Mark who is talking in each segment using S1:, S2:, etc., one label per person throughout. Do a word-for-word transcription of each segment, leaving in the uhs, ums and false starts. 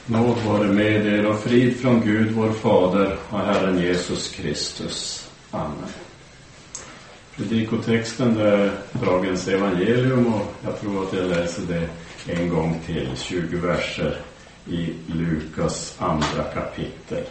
S1: Nåd vare med er och frid från Gud vår Fader och Herren Jesus Kristus. Amen. Predikotexten är dagens evangelium och jag tror att jag läser det en gång till, tjugo verser i Lukas andra kapitel.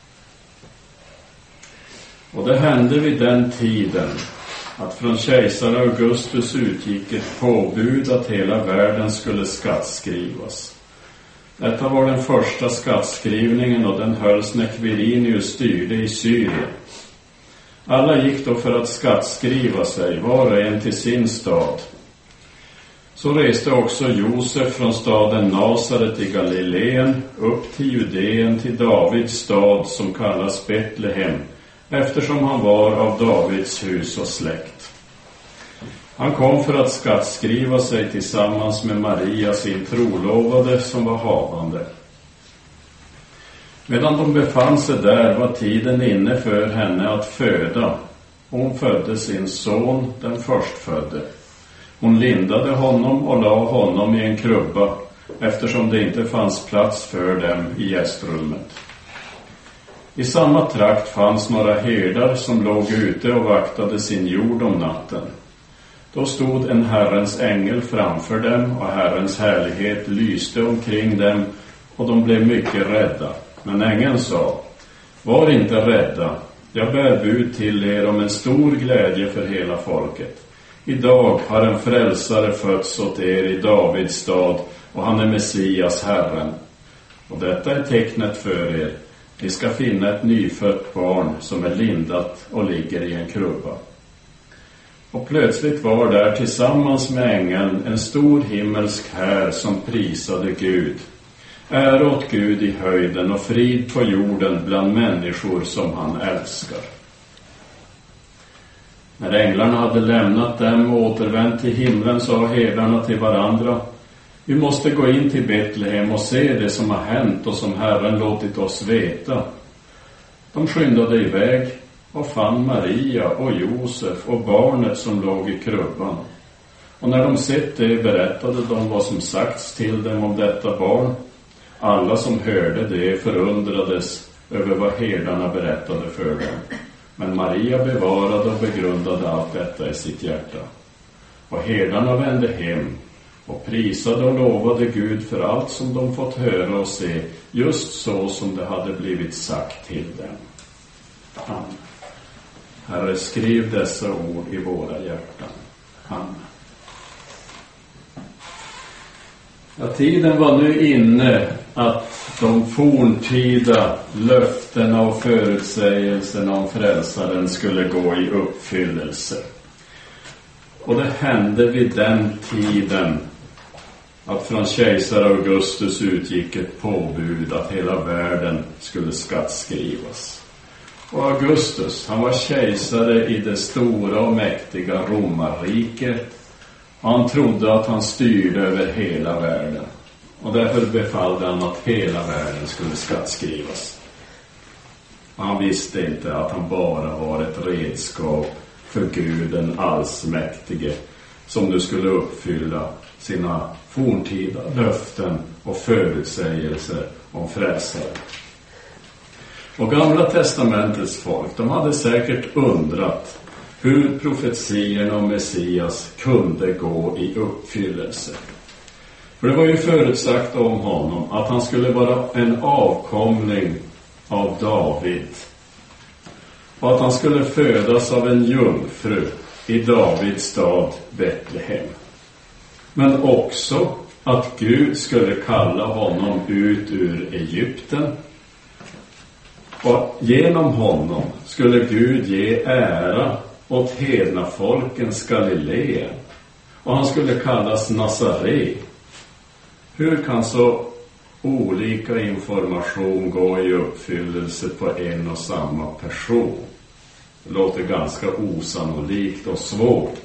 S1: Och det hände vid den tiden att från kejsar Augustus utgick ett påbud att hela världen skulle skattskrivas. Detta var den första skattskrivningen och den hölls när Quirinius styrde i Syrien. Alla gick då för att skattskriva sig, var och en till sin stad. Så reste också Josef från staden Nasaret i Galileen upp till Judeen, till Davids stad som kallas Betlehem, eftersom han var av Davids hus och släkt. Han kom för att skattskriva sig tillsammans med Maria, sin trolovade, som var havande. Medan de befann sig där var tiden inne för henne att föda. Hon födde sin son, den förstfödde. Hon lindade honom och la honom i en krubba, eftersom det inte fanns plats för dem i gästrummet. I samma trakt fanns några herdar som låg ute och vaktade sin jord om natten. Då stod en Herrens ängel framför dem och Herrens härlighet lyste omkring dem och de blev mycket rädda. Men ängeln sa: var inte rädda, jag bär bud till er om en stor glädje för hela folket. Idag har en frälsare fötts åt er i Davids stad och han är Messias, Herren. Och detta är tecknet för er. Ni ska finna ett nyfött barn som är lindat och ligger i en krubba. Och plötsligt var där tillsammans med ängeln en stor himmelsk här som prisade Gud. Ära åt Gud i höjden och frid på jorden bland människor som han älskar. När änglarna hade lämnat dem och återvänt till himlen sa herdarna till varandra: vi måste gå in till Betlehem och se det som har hänt och som Herren låtit oss veta. De skyndade iväg och fann Maria och Josef och barnet som låg i krubban. Och när de sett det berättade de vad som sagts till dem om detta barn. Alla som hörde det förundrades över vad herdarna berättade för dem. Men Maria bevarade och begrundade allt detta i sitt hjärta. Och herdarna vände hem och prisade och lovade Gud för allt som de fått höra och se, just så som det hade blivit sagt till dem. Amen. Herre, skriv dessa ord i våra hjärtan. Amen. Ja, tiden var nu inne att de forntida löftena och förutsägelserna om frälsaren skulle gå i uppfyllelse. Och det hände vid den tiden att från kejsar Augustus utgick ett påbud att hela världen skulle skattskrivas. Och Augustus, han var kejsare i det stora och mäktiga romarriket. Han trodde att han styrde över hela världen. Och därför befallde han att hela världen skulle skattskrivas. Och han visste inte att han bara var ett redskap för Gud den allsmäktige, som nu skulle uppfylla sina forntida löften och förutsägelser om frälsare. Och Gamla testamentets folk, de hade säkert undrat hur profetierna om Messias kunde gå i uppfyllelse. För det var ju förutsagt om honom att han skulle vara en avkomling av David. Och att han skulle födas av en jungfru i Davids stad Betlehem. Men också att Gud skulle kalla honom ut ur Egypten. Och genom honom skulle Gud ge ära åt hedna folkens Galileen. Och han skulle kallas Nazare. Hur kan så olika information gå i uppfyllelse på en och samma person? Det låter ganska osannolikt och svårt.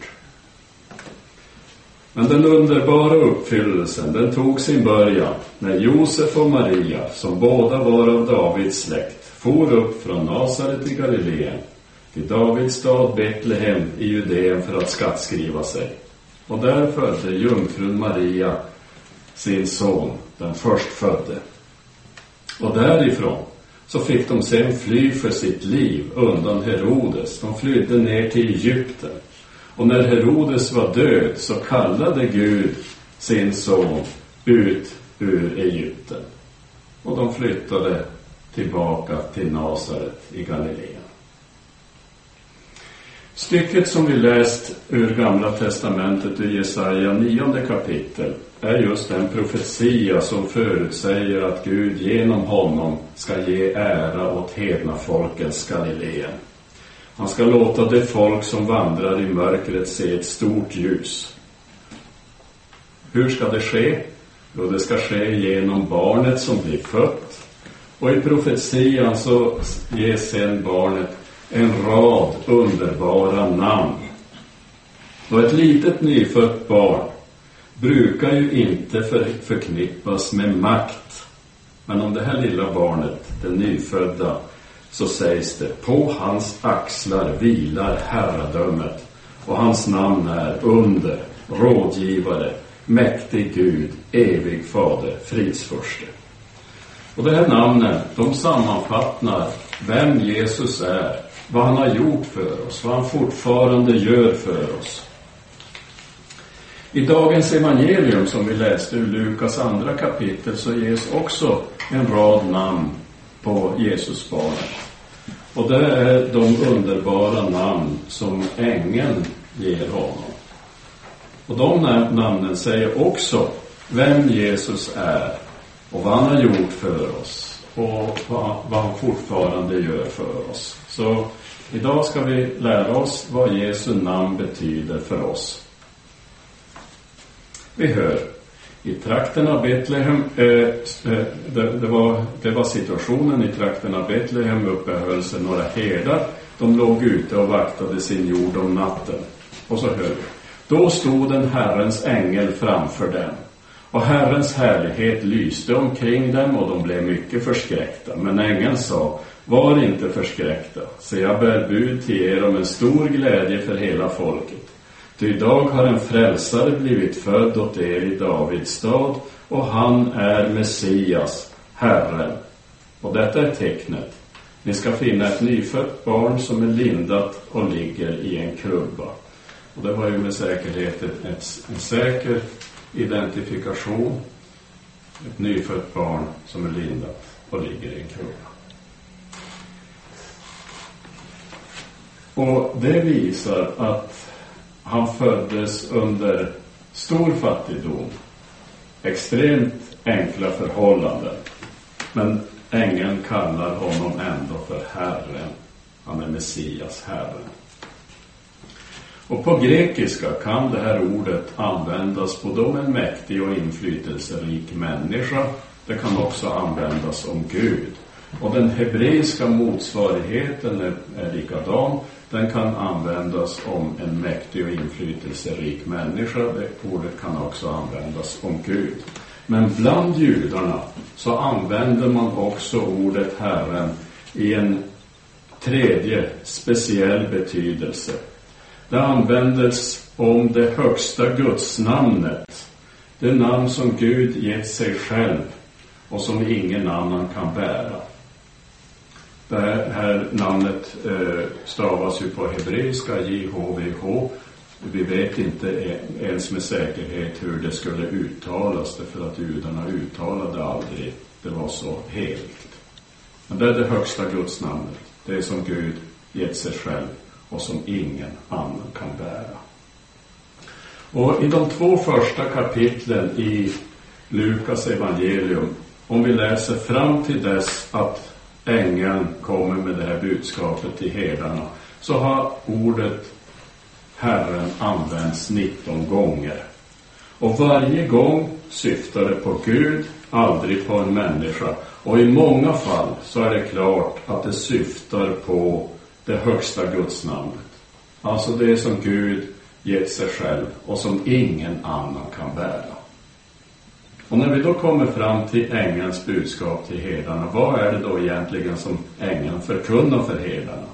S1: Men den underbara uppfyllelsen, den tog sin början när Josef och Maria, som båda var av Davids släkt, for upp från Nasaret i Galileen till Davids stad Betlehem i Judeen för att skattskriva sig. Och där födde jungfrun Maria sin son, den förstfödde. Och därifrån så fick de sen fly för sitt liv undan Herodes. De flydde ner till Egypten. Och när Herodes var död så kallade Gud sin son ut ur Egypten. Och de flyttade tillbaka till Nasaret i Galileen. Stycket som vi läst ur Gamla testamentet i Jesaja nionde kapitel är just en profetia som förutsäger att Gud genom honom ska ge ära åt hedna folkens Galileen. Han ska låta det folk som vandrar i mörkret se ett stort ljus. Hur ska det ske? Jo, det ska ske genom barnet som blir fött. Och i profetian så ges sen barnet en rad underbara namn. Och ett litet nyfött barn brukar ju inte för, förknippas med makt. Men om det här lilla barnet, det nyfödda, så sägs det: på hans axlar vilar herradömet, och hans namn är under, rådgivare, mäktig Gud, evig fader, fridsförste. Och det här namnen, de sammanfattar vem Jesus är, vad han har gjort för oss, vad han fortfarande gör för oss. I dagens evangelium som vi läste ur Lukas andra kapitel så ges också en rad namn på Jesus barnet. Och det är de underbara namn som ängeln ger honom. Och de namnen säger också vem Jesus är och vad han har gjort för oss och vad, vad han fortfarande gör för oss. Så idag ska vi lära oss vad Jesu namn betyder för oss. Vi hör i trakten av Betlehem, eh, det, det, var, det var situationen i trakten av Betlehem, uppehöll sig några herdar. De låg ute och vaktade sin jord om natten. Och så hör vi: då stod en Herrens ängel framför dem, och Herrens härlighet lyste omkring dem, och de blev mycket förskräckta. Men ängeln sa: var inte förskräckta, se jag bär bud till er om en stor glädje för hela folket. Ty idag har en frälsare blivit född åt er i Davids stad, och han är Messias, Herren. Och detta är tecknet: ni ska finna ett nyfött barn som är lindat och ligger i en krubba. Och det var ju med säkerhet ett, ett, en säker identifikation. Ett nyfött barn som är lindat och ligger i en krubba. Och det visar att han föddes under stor fattigdom, extremt enkla förhållanden. Men ängeln kallar honom ändå för Herren. Han är Messias, Herren. Och på grekiska kan det här ordet användas både om en mäktig och inflytelserik människa. Det kan också användas om Gud. Och den hebreiska motsvarigheten är, är likadan. Den kan användas om en mäktig och inflytelserik människa. Det ordet kan också användas om Gud. Men bland judarna så använder man också ordet Herren i en tredje speciell betydelse. Det användes om det högsta gudsnamnet. Det namn som Gud gett sig själv och som ingen annan kan bära. Det här, här namnet eh, stavas ju på hebreiska J H V H. Vi vet inte ens med säkerhet hur det skulle uttalas, för att judarna uttalade aldrig. Det var så heligt. Men det är det högsta gudsnamnet. Det är som Gud gett sig själv och som ingen annan kan bära. Och i de två första kapitlen i Lukas evangelium, om vi läser fram till dess att ängeln kommer med det här budskapet till herdarna, så har ordet Herren används nitton gånger. Och varje gång syftar det på Gud, aldrig på en människa. Och i många fall så är det klart att det syftar på det högsta gudsnamnet. Alltså det som Gud gett sig själv och som ingen annan kan bära. Och när vi då kommer fram till ängelns budskap till herdarna, vad är det då egentligen som ängeln förkunnar för herdarna?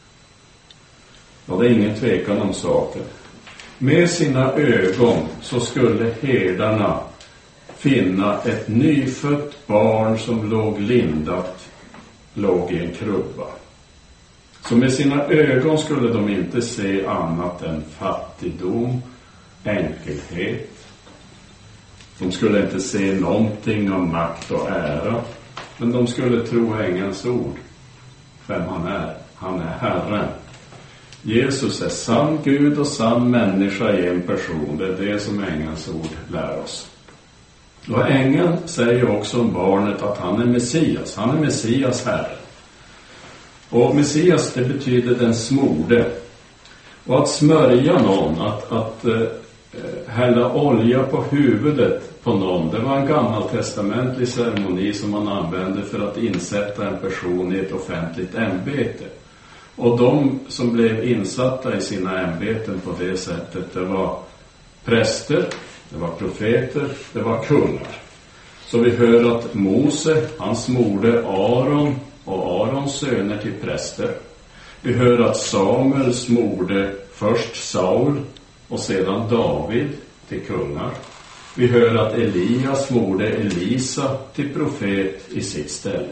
S1: Ja, det är ingen tvekan om saker. Med sina ögon så skulle herdarna finna ett nyfött barn som låg lindat, låg i en krubba. Så med sina ögon skulle de inte se annat än fattigdom, enkelhet. De skulle inte se någonting av makt och ära, men de skulle tro ängelns ord. Vem han är? Han är Herren. Jesus är sann Gud och sann människa i en person. Det är det som ängelns ord lär oss. Och ängeln säger också om barnet att han är Messias. Han är Messias Herre. Och Messias, det betyder den smorde. Och att smörja någon, att, att eh, hälla olja på huvudet på någon, det var en gammaltestamentlig ceremoni som man använde för att insätta en person i ett offentligt ämbete. Och de som blev insatta i sina ämbeten på det sättet, det var präster, det var profeter, det var kungar. Så vi hör att Mose, han smorde Aron och Arons söner till präster. Vi hör att Samuel smorde först Saul och sedan David till kungar. Vi hör att Elias smorde Elisa till profet i sitt ställe.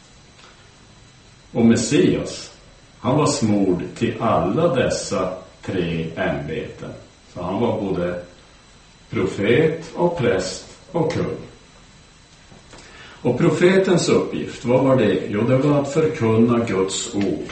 S1: Och Messias, han var smord till alla dessa tre ämbeten. Så han var både profet och präst och kung. Och profetens uppgift, vad var det? Jo, det var att förkunna Guds ord.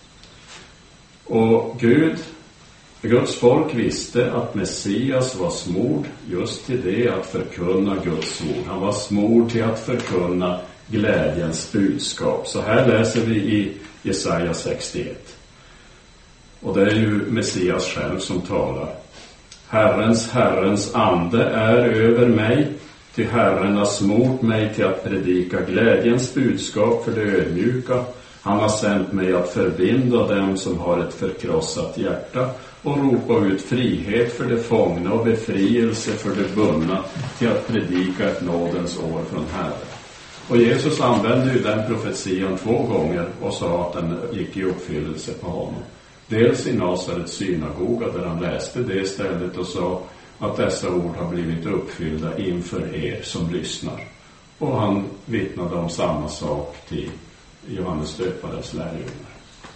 S1: Och Gud, Guds folk visste att Messias var smord just till det, att förkunna Guds ord. Han var smord till att förkunna glädjens budskap. Så här läser vi i Jesaja sextioett. Och det är ju Messias själv som talar. Herrens, Herrens ande är över mig, till Herren har smort mig till att predika glädjens budskap för de ödmjuka. Han har sänt mig att förbinda dem som har ett förkrossat hjärta och ropa ut frihet för de fångna och befrielse för de bundna, till att predika ett nådens år från Herren. Och Jesus använde ju den profetian två gånger och sa att den gick i uppfyllelse på honom. Dels i Nasarets synagoga där han läste det stället och sa att dessa ord har blivit uppfyllda inför er som lyssnar. Och han vittnade om samma sak till Johannes döparens lärjungar.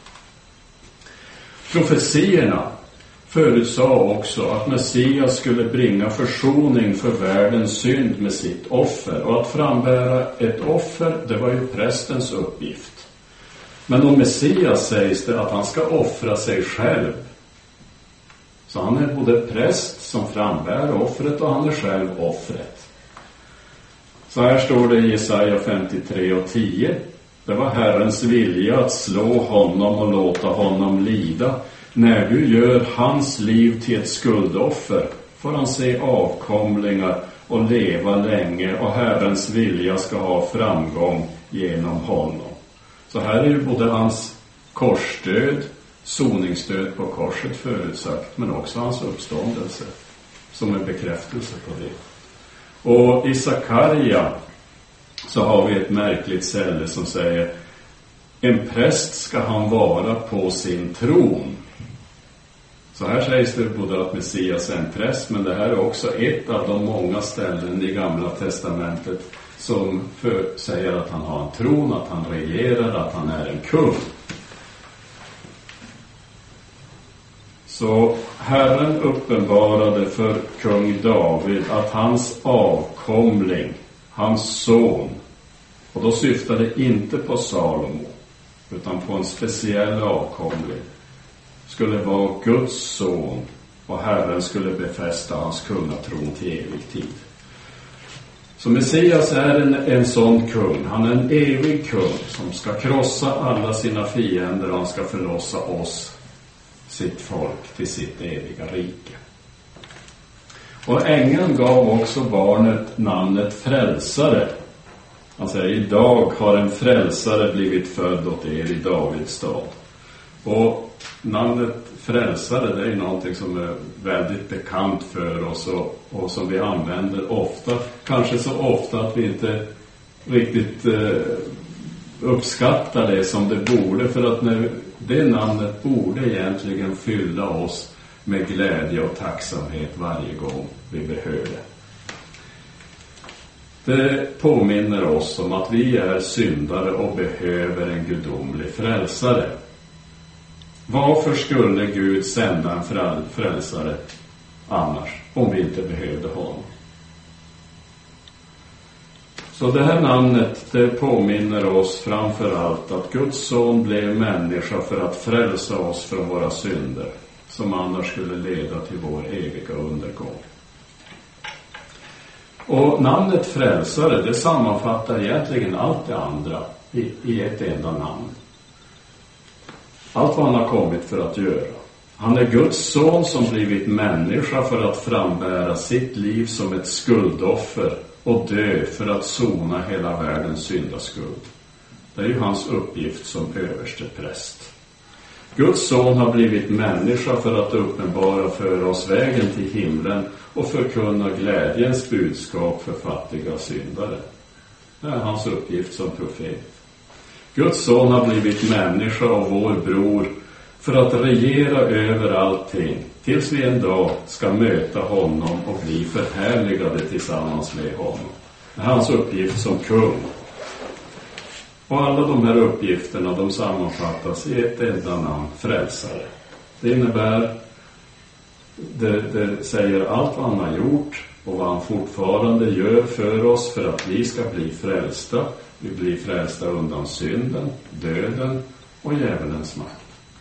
S1: Profetierna förutsade också att Messias skulle bringa försoning för världens synd med sitt offer. Och att frambära ett offer, det var ju prästens uppgift. Men om Messias sägs det att han ska offra sig själv. Så han är både präst som frambär offret och han är själv offret. Så här står det i Jesaja femtiotre och tio. Det var Herrens vilja att slå honom och låta honom lida. När du gör hans liv till ett skuldoffer får han se avkomlingar och leva länge, och Herrens vilja ska ha framgång genom honom. Så här är ju både hans korsdöd, soningsdöd på korset förutsagt, men också hans uppståndelse som en bekräftelse på det. Och i Sakarja så har vi ett märkligt ställe som säger: en präst ska han vara på sin tron. Så här sägs det både att Messias är en präst, men det här är också ett av de många ställen i Gamla testamentet som för, säger att han har en tron, att han regerar, att han är en kung. Så Herren uppenbarade för kung David att hans avkomling, hans son, och då syftade det inte på Salomo utan på en speciell avkomling, skulle vara Guds son, och Herren skulle befästa hans kungatron till evig tid. Så Messias är en, en sån kung. Han är en evig kung som ska krossa alla sina fiender, och han ska förlossa oss, sitt folk, till sitt eviga rike. Och ängeln gav också barnet namnet frälsare. Han säger: idag har en frälsare blivit född åt er i Davids stad. Och namnet frälsare, det är någonting som är väldigt bekant för oss och, och som vi använder ofta. Kanske så ofta att vi inte riktigt eh, uppskattar det som det borde. För att när det namnet borde egentligen fylla oss med glädje och tacksamhet varje gång vi behöver det. Det påminner oss om att vi är syndare och behöver en gudomlig frälsare. Varför skulle Gud sända en frälsare annars, om vi inte behövde honom? Så det här namnet, det påminner oss framför allt att Guds son blev människa för att frälsa oss från våra synder, som annars skulle leda till vår eviga undergång. Och namnet frälsare, det sammanfattar egentligen allt det andra i, i ett enda namn. Allt vad han har kommit för att göra. Han är Guds son som blivit människa för att frambära sitt liv som ett skuldoffer och dö för att sona hela världens syndaskuld. Det är ju hans uppgift som överste präst. Guds son har blivit människa för att uppenbara för oss vägen till himlen och förkunna glädjens budskap för fattiga syndare. Det är hans uppgift som profet. Guds son har blivit människa och vår bror för att regera över allting tills vi en dag ska möta honom och bli förhärligade tillsammans med honom. Det är hans uppgift som kung. Och alla de här uppgifterna, de sammanfattas i ett enda namn, frälsare. Det innebär, det, det säger allt vad han har gjort och vad han fortfarande gör för oss för att vi ska bli frälsta. Vi blir frälsta undan synden, döden och djävulens makt.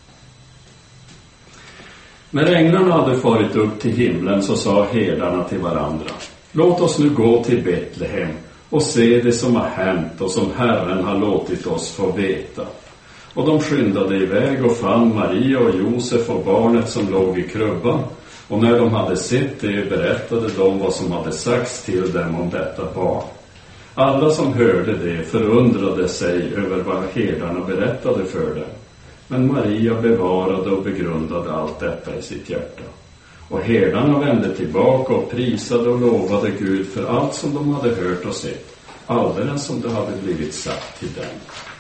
S1: När änglarna hade farit upp till himlen så sa herdarna till varandra: låt oss nu gå till Betlehem och se det som har hänt och som Herren har låtit oss få veta. Och de skyndade iväg och fann Maria och Josef och barnet som låg i krubban. Och när de hade sett det berättade de vad som hade sagts till dem om detta barn. Alla som hörde det förundrade sig över vad herdarna berättade för dem. Men Maria bevarade och begrundade allt detta i sitt hjärta. Och herdarna vände tillbaka och prisade och lovade Gud för allt som de hade hört och sett, alldeles som det hade blivit sagt till dem.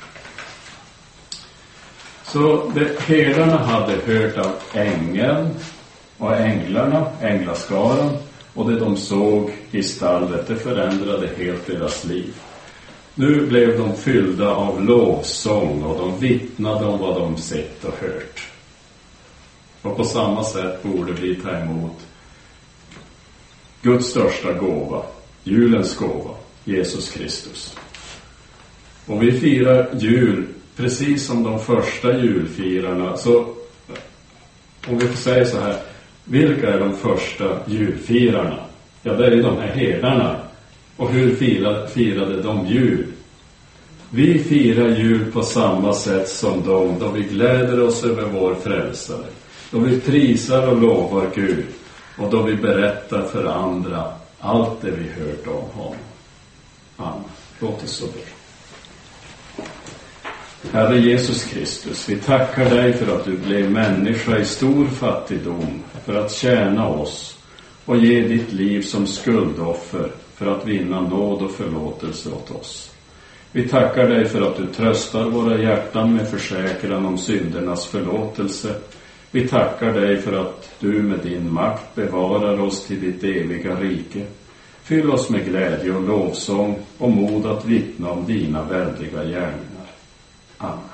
S1: Så det herdarna hade hört av ängeln och änglarna, änglaskaran, och det de såg i stallet, det förändrade helt deras liv. Nu blev de fyllda av lovsång och de vittnade om vad de sett och hört. Och på samma sätt borde vi ta emot Guds största gåva, julens gåva, Jesus Kristus. Och vi firar jul precis som de första julfirarna. Så om vi får säga så här, vilka är de första julfirarna? Ja, det är de här herdarna. Och hur firade, firade de jul? Vi firar jul på samma sätt som de, då vi gläder oss över vår frälsare. Då vi prisar och lovar Gud. Och då vi berättar för andra allt det vi hört om honom. Amen. Låt oss så be. Herre Jesus Kristus, vi tackar dig för att du blev människa i stor fattigdom för att tjäna oss och ge ditt liv som skuldoffer för att vinna nåd och förlåtelse åt oss. Vi tackar dig för att du tröstar våra hjärtan med försäkran om syndernas förlåtelse. Vi tackar dig för att du med din makt bevarar oss till ditt eviga rike. Fyll oss med glädje och lovsång och mod att vittna om dina väldiga gärningar. Amen.